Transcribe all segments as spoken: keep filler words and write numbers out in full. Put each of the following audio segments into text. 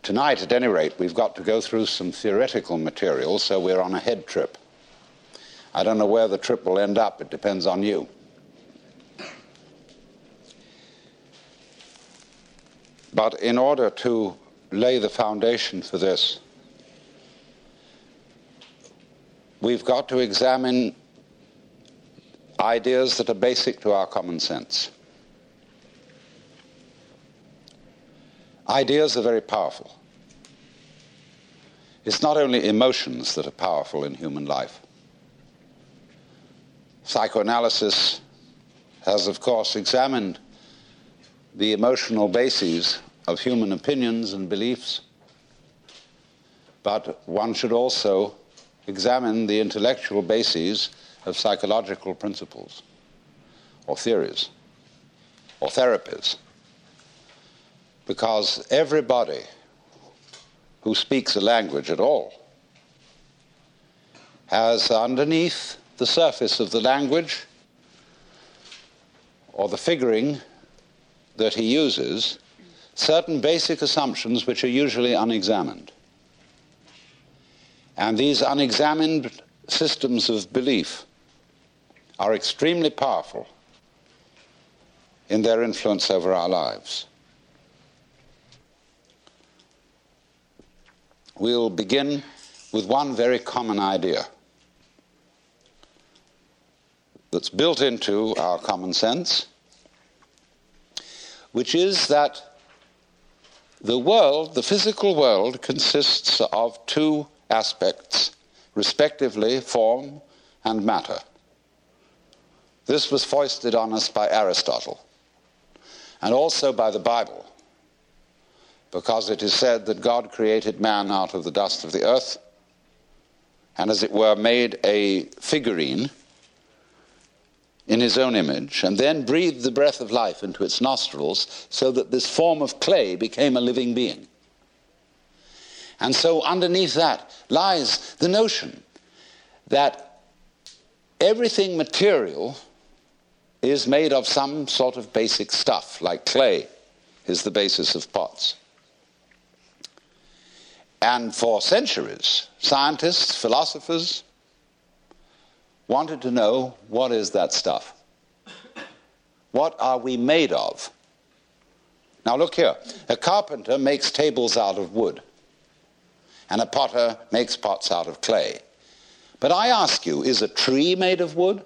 Tonight, at any rate, we've got to go through some theoretical material, so we're on a head trip. I don't know where the trip will end up. It depends on you. But in order to lay the foundation for this, we've got to examine ideas that are basic to our common sense. Ideas are very powerful. It's not only emotions that are powerful in human life. Psychoanalysis has, of course, examined the emotional bases of human opinions and beliefs, but one should also examine the intellectual bases of psychological principles, or theories, or therapies, because everybody who speaks a language at all has underneath the surface of the language or the figuring that he uses certain basic assumptions which are usually unexamined. And these unexamined systems of belief are extremely powerful in their influence over our lives. We'll begin with one very common idea that's built into our common sense, which is that the world, the physical world, consists of two aspects, respectively form and matter. This was foisted on us by Aristotle and also by the Bible, because it is said that God created man out of the dust of the earth and, as it were, made a figurine in his own image, and then breathed the breath of life into its nostrils so that this form of clay became a living being. And so underneath that lies the notion that everything material is made of some sort of basic stuff, like clay is the basis of pots. And for centuries, scientists, philosophers, wanted to know, what is that stuff? What are we made of? Now look here. A carpenter makes tables out of wood, and a potter makes pots out of clay. But I ask you, is a tree made of wood?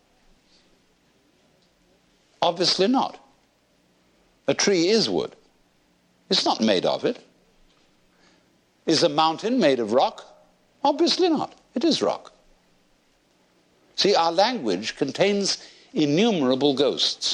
Obviously not. A tree is wood. It's not made of it. Is a mountain made of rock? Obviously not. It is rock. See, our language contains innumerable ghosts.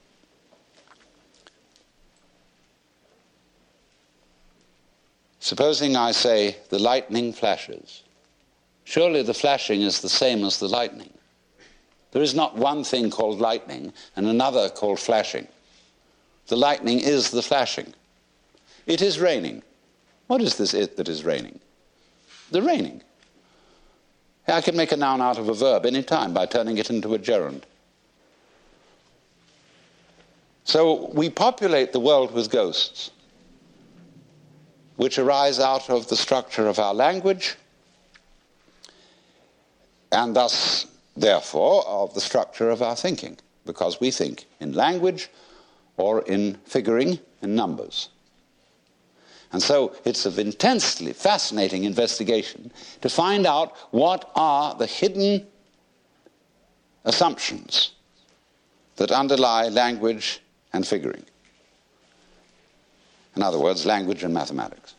Supposing I say, the lightning flashes. Surely the flashing is the same as the lightning. There is not one thing called lightning and another called flashing. The lightning is the flashing. It is raining. What is this it that is raining? The raining. I can make a noun out of a verb any time by turning it into a gerund. So we populate the world with ghosts, which arise out of the structure of our language, and thus, therefore, of the structure of our thinking, because we think in language or in figuring in numbers. And so it's of intensely fascinating investigation to find out what are the hidden assumptions that underlie language and figuring. In other words, language and mathematics.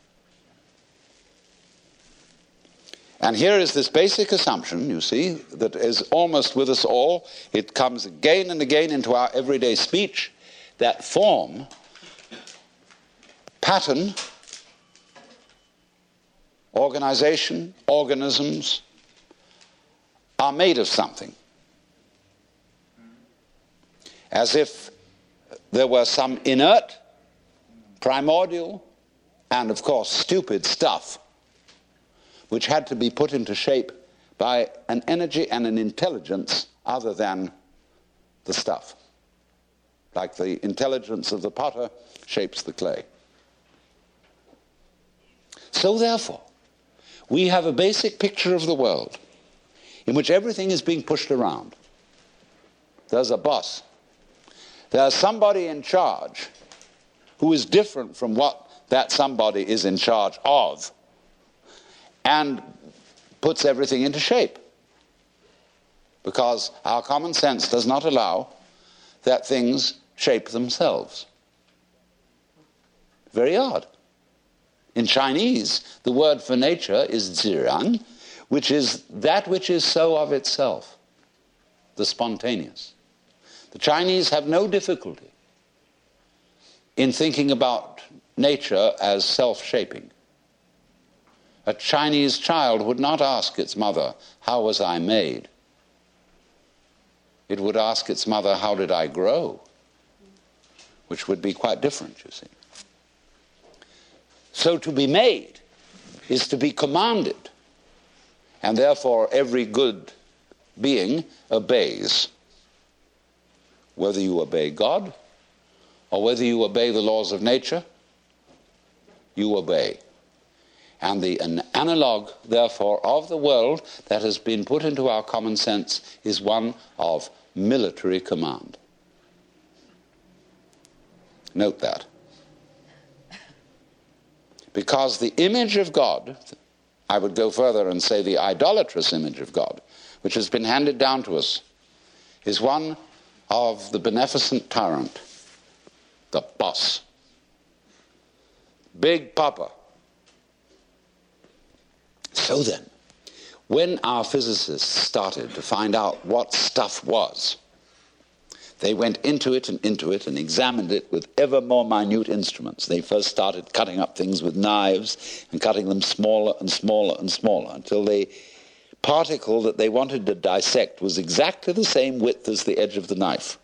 And here is this basic assumption, you see, that is almost with us all. It comes again and again into our everyday speech, that form, pattern, organization, organisms are made of something. As if there were some inert, primordial, and of course stupid stuff which had to be put into shape by an energy and an intelligence other than the stuff. Like the intelligence of the potter shapes the clay. So therefore, we have a basic picture of the world in which everything is being pushed around. There's a boss. There's somebody in charge who is different from what that somebody is in charge of and puts everything into shape. Because our common sense does not allow that things shape themselves. Very odd. In Chinese, the word for nature is ziran, which is that which is so of itself, the spontaneous. The Chinese have no difficulty in thinking about nature as self-shaping. A Chinese child would not ask its mother, "How was I made?" It would ask its mother, "How did I grow?" Which would be quite different, you see. So to be made is to be commanded, and therefore every good being obeys. Whether you obey God or whether you obey the laws of nature, you obey. And the an analog, therefore, of the world that has been put into our common sense is one of military command. Note that. Because the image of God, I would go further and say the idolatrous image of God, which has been handed down to us, is one of the beneficent tyrant, the boss. Big Papa. So then, when our physicists started to find out what stuff was, they went into it and into it and examined it with ever more minute instruments. They first started cutting up things with knives and cutting them smaller and smaller and smaller until the particle that they wanted to dissect was exactly the same width as the edge of the knife.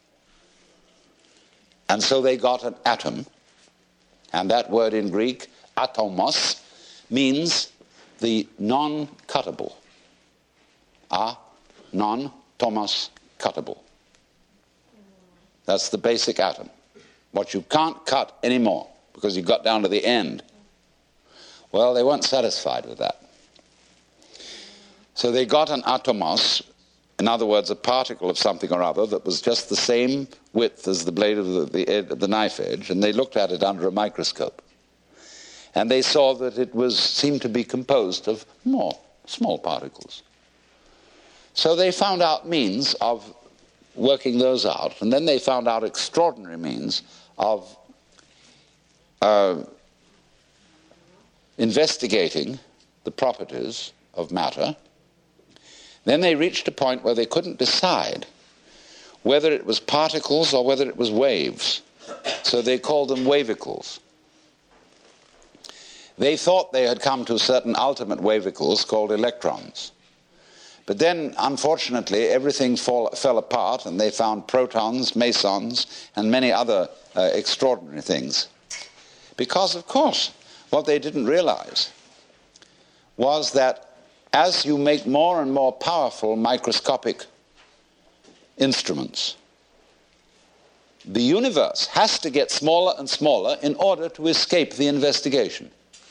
And so they got an atom, and that word in Greek, atomos, means the non-cuttable. A, non-tomos, cuttable. That's the basic atom. What you can't cut anymore because you got down to the end. Well, they weren't satisfied with that. So they got an atomos, in other words, a particle of something or other that was just the same width as the blade of the, the, ed, the knife edge, and they looked at it under a microscope. And they saw that it was seemed to be composed of more small particles. So they found out means of working those out, and then they found out extraordinary means of uh, investigating the properties of matter. Then they reached a point where they couldn't decide whether it was particles or whether it was waves. So they called them wavicles. They thought they had come to certain ultimate wavicles called electrons. But then, unfortunately, everything fall, fell apart, and they found protons, mesons, and many other uh, extraordinary things. Because, of course, what they didn't realize was that as you make more and more powerful microscopic instruments, the universe has to get smaller and smaller in order to escape the investigation.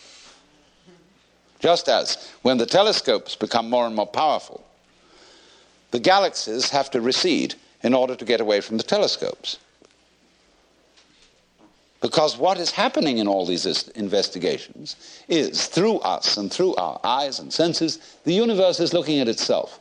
Just as when the telescopes become more and more powerful, the galaxies have to recede in order to get away from the telescopes. Because what is happening in all these investigations is, through us and through our eyes and senses, the universe is looking at itself.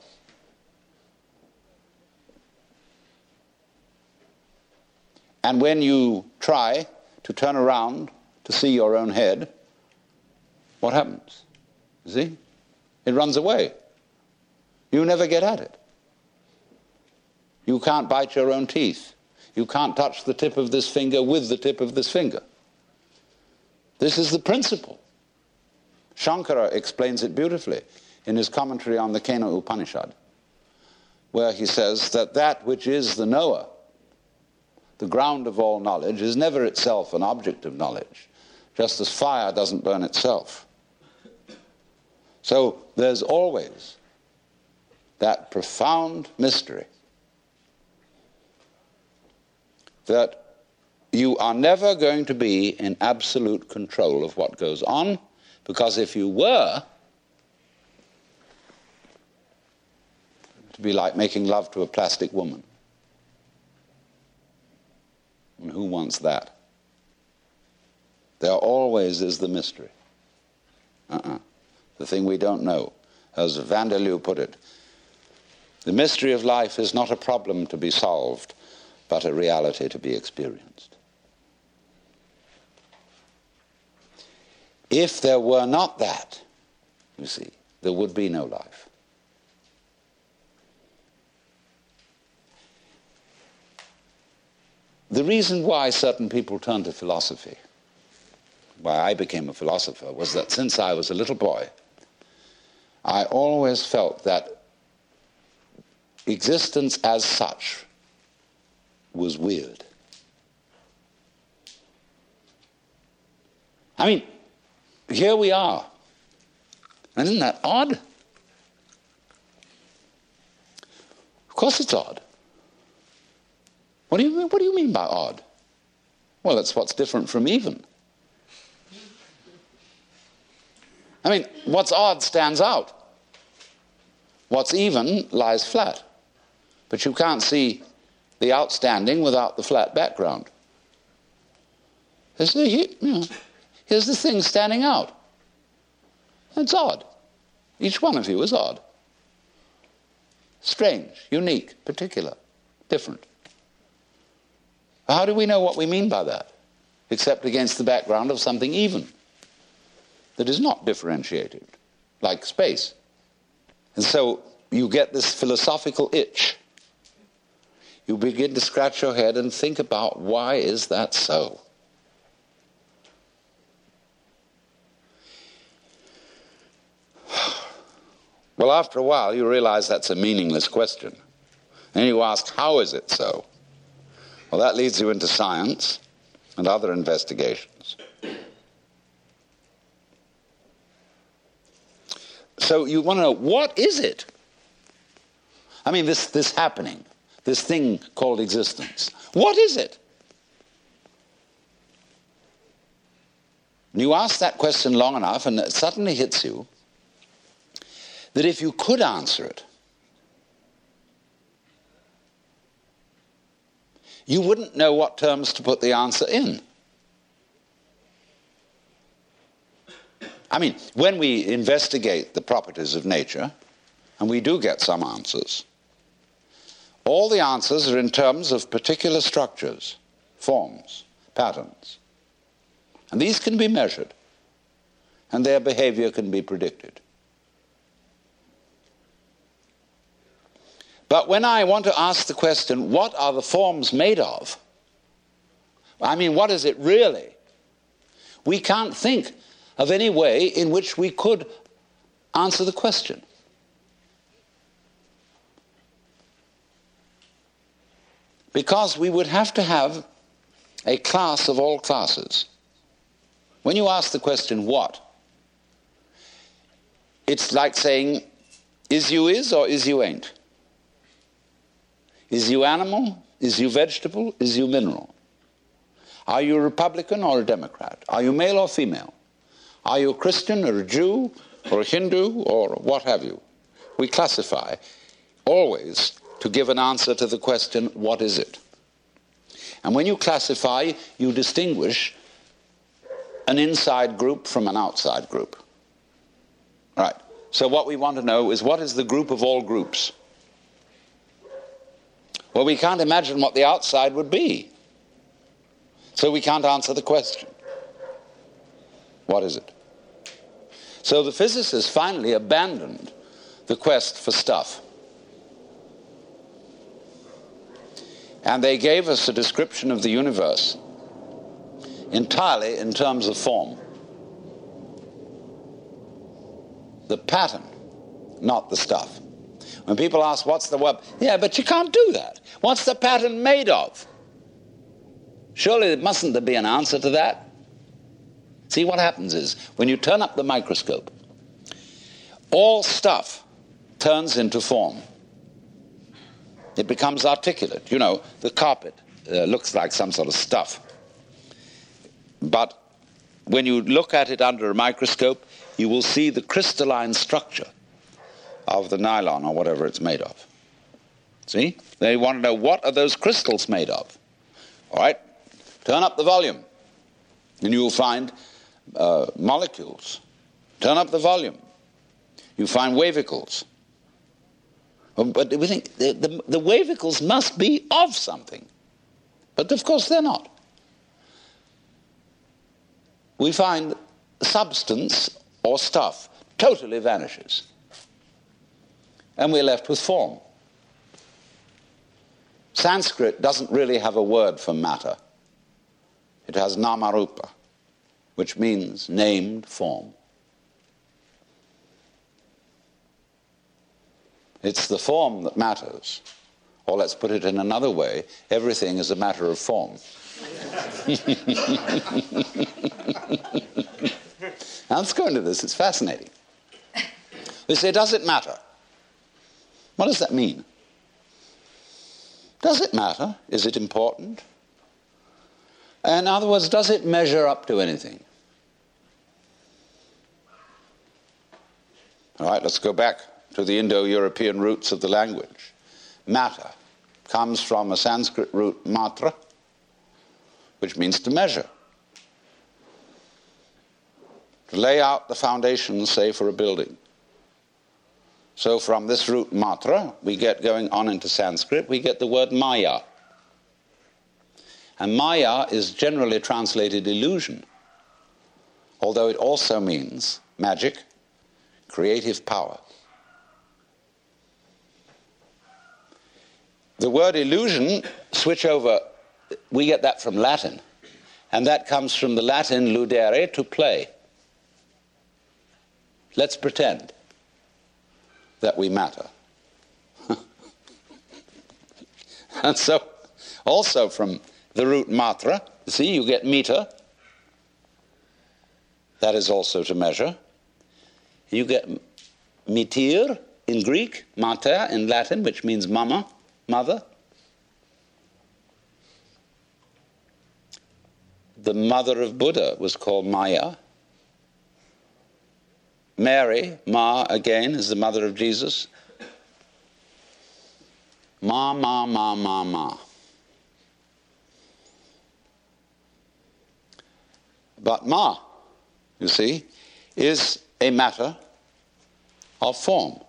And when you try to turn around to see your own head, what happens? You see? It runs away. You never get at it. You can't bite your own teeth. You can't touch the tip of this finger with the tip of this finger. This is the principle. Shankara explains it beautifully in his commentary on the Kena Upanishad, where he says that that which is the knower, the ground of all knowledge, is never itself an object of knowledge, just as fire doesn't burn itself. So there's always that profound mystery that you are never going to be in absolute control of what goes on, Because if you were, it'd be like making love to a plastic woman. And who wants that? There always is the mystery. Uh-uh. The thing we don't know. As Vanderloo put it, the mystery of life is not a problem to be solved, but a reality to be experienced. If there were not that, you see, there would be no life. The reason why certain people turn to philosophy, why I became a philosopher, was that since I was a little boy, I always felt that existence as such was weird. I mean, here we are. And isn't that odd? Of course it's odd. What do you mean, what do you mean by odd? Well, it's what's different from even. I mean, what's odd stands out. What's even lies flat. But you can't see the outstanding without the flat background. Here's the, you know, here's the thing standing out. It's odd. Each one of you is odd. Strange, unique, particular, different. How do we know what we mean by that? Except against the background of something even, that is not differentiated, like space. And so you get this philosophical itch. You begin to scratch your head and think about, why is that so? Well, after a while, you realize that's a meaningless question. And you ask, how is it so? Well, that leads you into science and other investigations. So you want to know, what is it? I mean, this, this happening, this thing called existence. What is it? And you ask that question long enough, and it suddenly hits you that if you could answer it, you wouldn't know what terms to put the answer in. I mean, when we investigate the properties of nature, and we do get some answers, all the answers are in terms of particular structures, forms, patterns. And these can be measured, and their behavior can be predicted. But when I want to ask the question, what are the forms made of? I mean, what is it really? We can't think of any way in which we could answer the question. Because we would have to have a class of all classes. When you ask the question, what? It's like saying, is you is or is you ain't? Is you animal? Is you vegetable? Is you mineral? Are you a Republican or a Democrat? Are you male or female? Are you a Christian or a Jew or a Hindu or what have you? We classify always to give an answer to the question, what is it? And when you classify, you distinguish an inside group from an outside group. Right. So what we want to know is, what is the group of all groups? Well, we can't imagine what the outside would be. So we can't answer the question. What is it? So the physicists finally abandoned the quest for stuff. And they gave us a description of the universe entirely in terms of form. The pattern, not the stuff. When people ask, what's the web? Yeah, but you can't do that. What's the pattern made of? Surely mustn't there be an answer to that? See, what happens is, when you turn up the microscope, all stuff turns into form. It becomes articulate. You know, the carpet uh, looks like some sort of stuff. But when you look at it under a microscope, you will see the crystalline structure of the nylon or whatever it's made of. See? They want to know, what are those crystals made of? All right, turn up the volume, and you will find uh, molecules. Turn up the volume, you find wavicles. But we think the, the, the wavicles must be of something. But of course they're not. We find substance or stuff totally vanishes. And we're left with form. Sanskrit doesn't really have a word for matter. It has namarupa, which means named form. It's the form that matters. Or let's put it in another way, everything is a matter of form. Now let's go into this, it's fascinating. We say, does it matter? What does that mean? Does it matter? Is it important? In other words, does it measure up to anything? All right, let's go back to the Indo-European roots of the language. Matter comes from a Sanskrit root matra, which means to measure. To lay out the foundations, say, for a building. So from this root matra, we get, going on into Sanskrit, we get the word maya. And maya is generally translated illusion, although it also means magic, creative power. The word illusion, switch over, we get that from Latin. And that comes from the Latin ludere, to play. Let's pretend that we matter. And so, also from the root matra, you see, you get meter. That is also to measure. You get metir in Greek, mater in Latin, which means mama, mother. The mother of Buddha was called Maya. Mary, Ma, again, is the mother of Jesus. Ma, ma, ma, ma, ma. But Ma, you see, is a matter of form.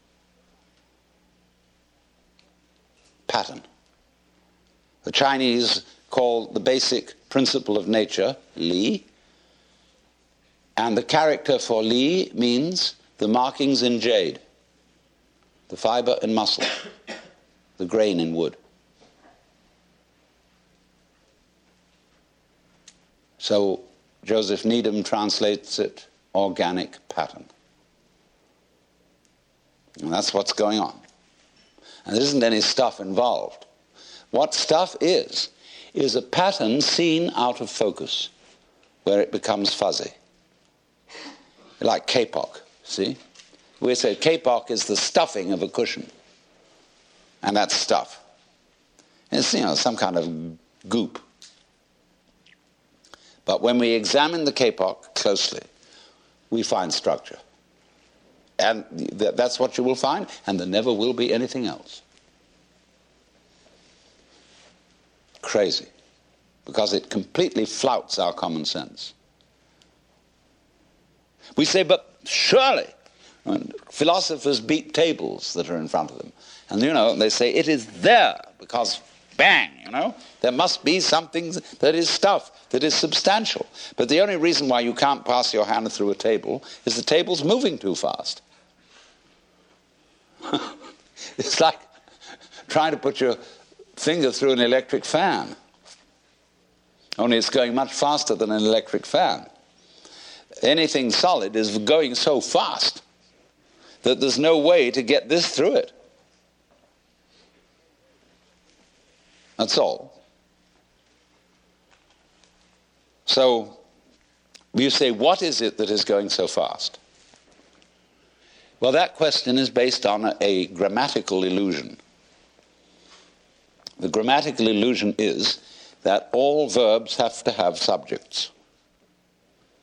Pattern. The Chinese call the basic principle of nature Li, and the character for Li means the markings in jade, the fiber in muscle, the grain in wood. So Joseph Needham translates it organic pattern. And that's what's going on. And there isn't any stuff involved. What stuff is, is a pattern seen out of focus, where it becomes fuzzy. Like kapok, see? We say kapok is the stuffing of a cushion. And that's stuff. It's, you know, some kind of goop. But when we examine the kapok closely, we find structure. And th- that's what you will find, and there never will be anything else. Crazy. Because it completely flouts our common sense. We say, but surely, and philosophers beat tables that are in front of them. And, you know, they say, it is there, because, bang, you know, there must be something that is stuff, that is substantial. But the only reason why you can't pass your hand through a table is the table's moving too fast. It's like trying to put your finger through an electric fan. Only it's going much faster than an electric fan. Anything solid is going so fast that there's no way to get this through it. That's all. So you say, what is it that is going so fast? Well, that question is based on a, a grammatical illusion. The grammatical illusion is that all verbs have to have subjects.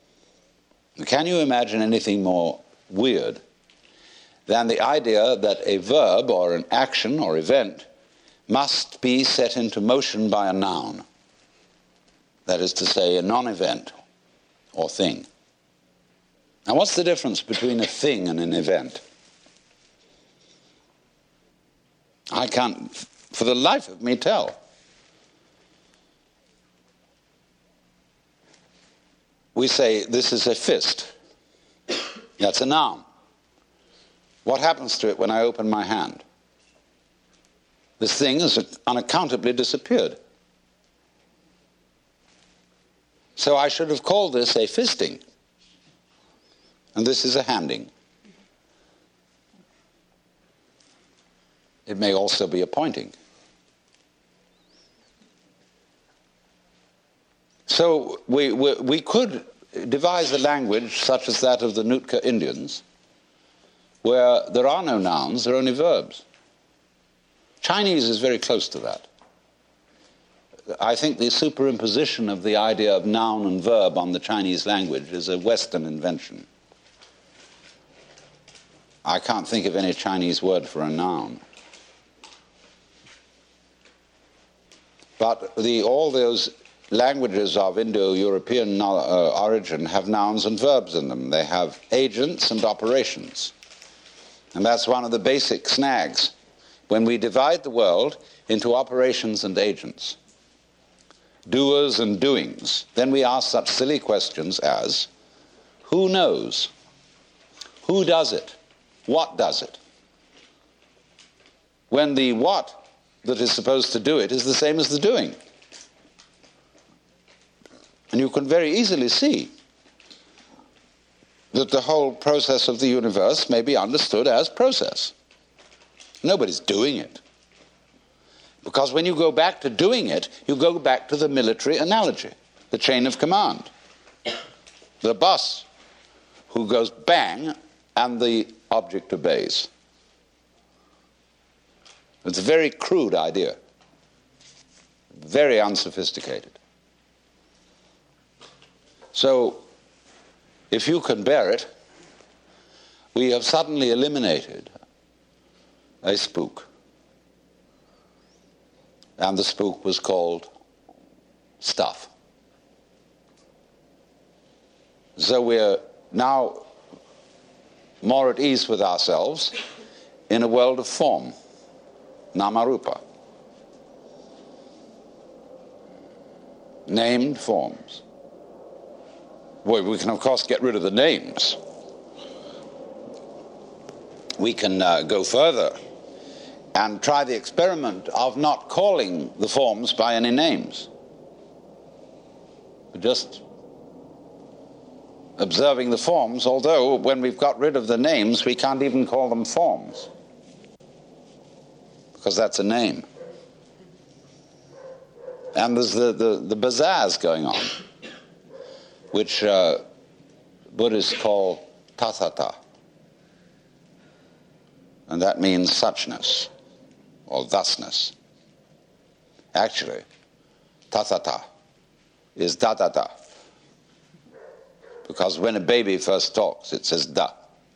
Can you imagine anything more weird than the idea that a verb or an action or event must be set into motion by a noun? That is to say, a non-event or thing. Now, what's the difference between a thing and an event? I can't, for the life of me, tell. We say, this is a fist. That's a noun. What happens to it when I open my hand? This thing has unaccountably disappeared. So I should have called this a fisting. And this is a handing. It may also be a pointing. So we, we, we could devise a language such as that of the Nootka Indians, where there are no nouns, there are only verbs. Chinese is very close to that. I think the superimposition of the idea of noun and verb on the Chinese language is a Western invention. I can't think of any Chinese word for a noun. But the, all those languages of Indo-European uh, origin have nouns and verbs in them. They have agents and operations. And that's one of the basic snags when we divide the world into operations and agents, doers and doings. Then we ask such silly questions as, who knows? Who does it? What does it? When the what that is supposed to do it is the same as the doing. And you can very easily see that the whole process of the universe may be understood as process. Nobody's doing it. Because when you go back to doing it, you go back to the military analogy, the chain of command. The boss who goes bang and the object obeys. It's a very crude idea, very unsophisticated. So, if you can bear it, we have suddenly eliminated a spook. And the spook was called stuff. So we're now more at ease with ourselves in a world of form, Namarupa. Named forms. Well, we can, of course, get rid of the names. We can uh, go further and try the experiment of not calling the forms by any names. Just observing the forms, although when we've got rid of the names, we can't even call them forms, because that's a name. And there's the, the, the bazaars going on, which uh, Buddhists call tathata. And that means suchness, or thusness. Actually, tathata is da-da-da. Because when a baby first talks, it says da.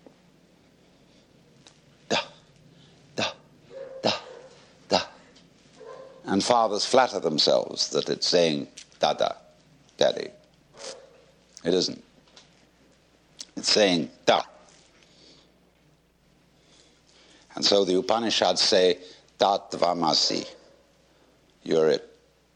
Da, da, da, da. And fathers flatter themselves that it's saying da-da, daddy. It isn't. It's saying da. And so the Upanishads say, Tatvamasi. You're it.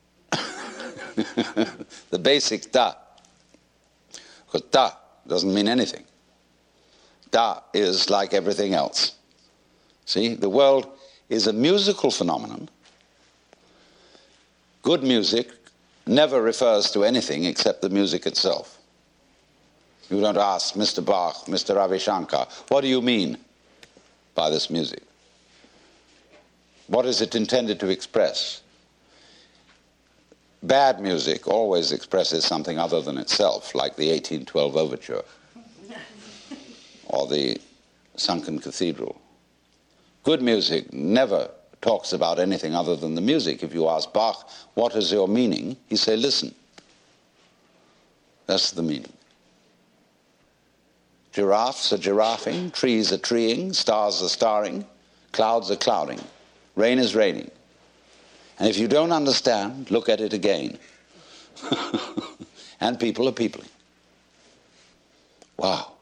The basic da. Because da doesn't mean anything. Da is like everything else. See, the world is a musical phenomenon. Good music never refers to anything except the music itself. You don't ask Mister Bach, Mister Ravi Shankar, what do you mean by this music? What is it intended to express? Bad music always expresses something other than itself, like the eighteen twelve Overture or the Sunken Cathedral. Good music never talks about anything other than the music. If you ask Bach, what is your meaning? He say, listen. That's the meaning. Giraffes are giraffing, trees are treeing, stars are starring, clouds are clouding, rain is raining. And if you don't understand, look at it again. And people are peopling. Wow.